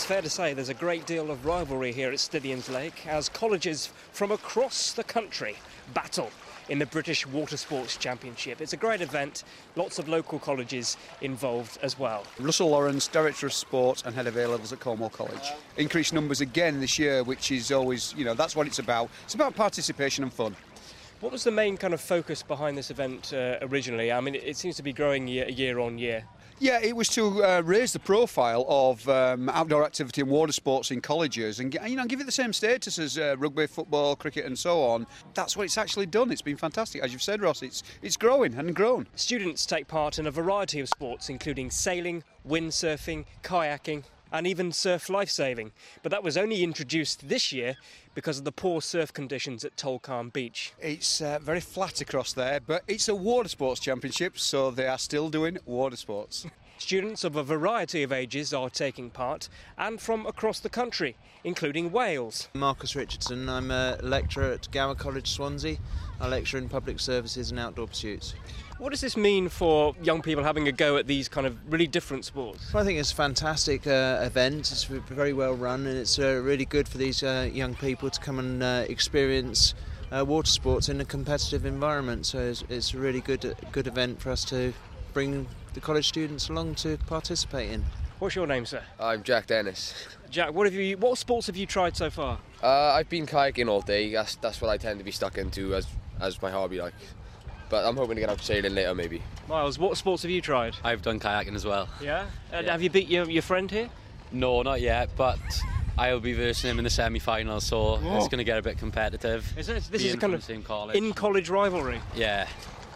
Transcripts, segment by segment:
it's fair to say there's a great deal of rivalry here at Stithians Lake as colleges from across the country battle in the British Water Sports Championship. It's a great event, lots of local colleges involved as well. Russell Lawrence, Director of Sport and Head of A-Levels at Cornwall College. Increased numbers again this year, which is always, that's what it's about. It's about participation and fun. What was the main kind of focus behind this event originally? I mean, it seems to be growing year on year. Yeah, it was to raise the profile of outdoor activity and water sports in colleges and give it the same status as rugby, football, cricket and so on. That's what it's actually done. It's been fantastic. As you've said, Ross, it's growing and grown. Students take part in a variety of sports, including sailing, windsurfing, kayaking and even surf lifesaving. But that was only introduced this year because of the poor surf conditions at Tolkien Beach. It's very flat across there, but it's a water sports championship, so they are still doing water sports. Students of a variety of ages are taking part, and from across the country, including Wales. Marcus Richardson, I'm a lecturer at Gower College, Swansea. I lecture in public services and outdoor pursuits. What does this mean for young people having a go at these kind of really different sports? Well, I think it's a fantastic event. It's very well run, and it's really good for these young people to come and experience water sports in a competitive environment. So it's a really good event for us to bring the college students along to participate in. What's your name, sir? I'm Jack Dennis. Jack, what sports have you tried so far? I've been kayaking all day. That's what I tend to be stuck into as my hobby, like. But I'm hoping to get out sailing later, maybe. Miles, what sports have you tried? I've done kayaking as well. Yeah? Yeah. Have you beat your friend here? No, not yet, but I'll be versing him in the semi-final, so it's going to get a bit competitive. This is a kind of in-college rivalry. Yeah.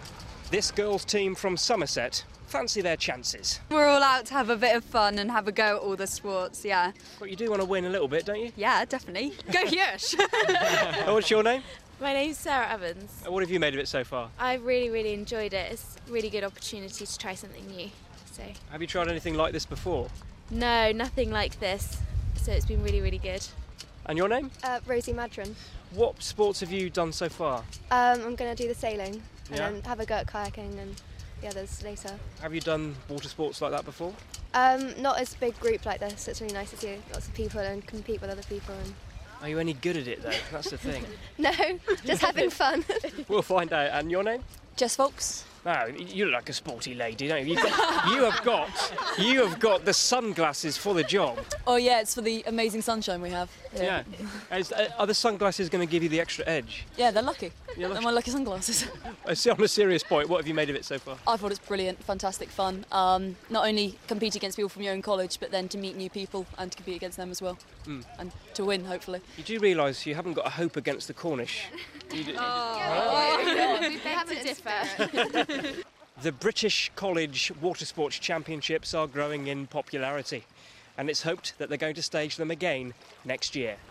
This girls' team from Somerset fancy their chances. We're all out to have a bit of fun and have a go at all the sports, yeah. But you do want to win a little bit, don't you? Yeah, definitely. Go Yush! What's your name? My name's Sarah Evans. What have you made of it so far? I've really enjoyed it. It's a really good opportunity to try something new. So. Have you tried anything like this before? No, nothing like this. So it's been really good. And your name? Rosie Madron. What sports have you done so far? I'm going to do the sailing and Yeah? then have a go at kayaking and the others later. Have you done water sports like that before? Not as big group like this. It's really nice to see lots of people and compete with other people. And Are you any good at it though? That's the thing. no, just having fun. We'll find out. And your name? Jess Folks. No, you look like a sporty lady, don't you? You have got the sunglasses for the job. Oh yeah, it's for the amazing sunshine we have. Yeah. Are the sunglasses going to give you the extra edge? Yeah, they're lucky. You're They're my lucky sunglasses. On a serious point, what have you made of it so far? I thought it's brilliant, fantastic fun. Not only compete against people from your own college, but then to meet new people and to compete against them as well. And to win, hopefully. You do realise you haven't got a hope against the Cornish. We beg to differ. The British College Water Sports Championships are growing in popularity, and it's hoped that they're going to stage them again next year.